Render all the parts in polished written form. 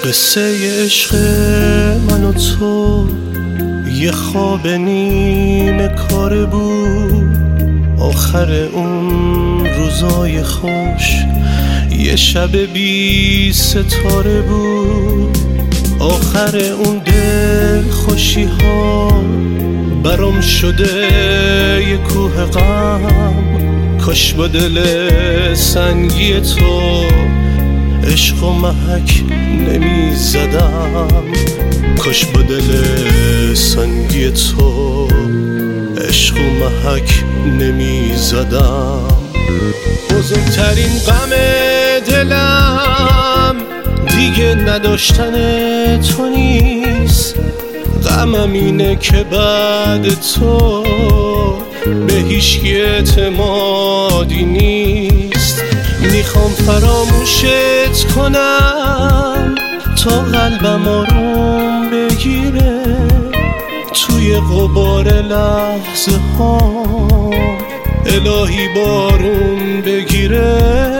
قصه عشق من و تو یه خواب نیمه کاره بود. آخر اون روزای خوش یه شب بی ستاره بود. آخر اون دل خوشی ها برام شده یه کوه غم. کاش با دل سنگی تو عشق و محک نمی زدم. کاش با دل سنگی تو عشق و محک نمی زدم. بزرگترین غم دلم دیگه نداشتن تو نیست. غمم اینه که بعد تو به هیچکی اعتمادی نیست. میخوام فراموشت کنم تا قلبم آروم بگیره. توی غبار لحظه ها الهی بارون بگیره.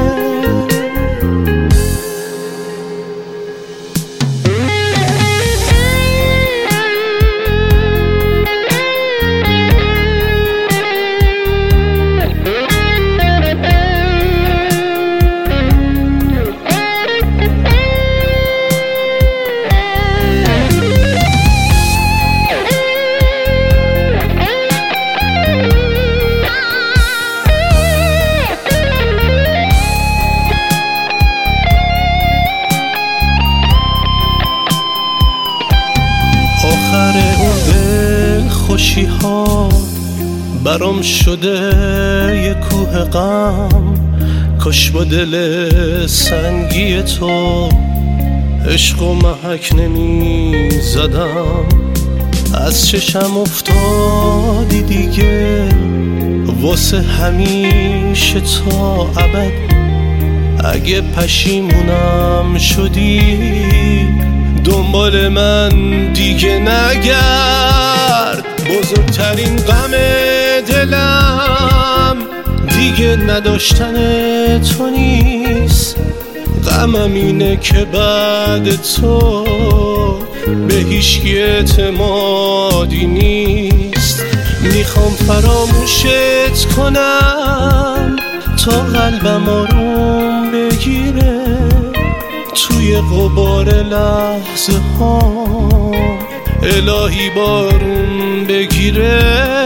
آخر اون دل خوشی ها برام شده یه کوه غم. کاش با دل سنگی تو عشق و محک نمی زدم. از چشم افتادی دیگه واسه همیشه تا ابد. اگه پشیمونم شدی دنبال من دیگه نگرد. بزرگترین غم دلم دیگه نداشتن تو نیست. غمم اینه که بعد تو به هیچکی اعتمادی نیست. میخوام فراموشت کنم تا قلبم آروم بگیره. توی غبار لحظه ها الهی بارون بگیره.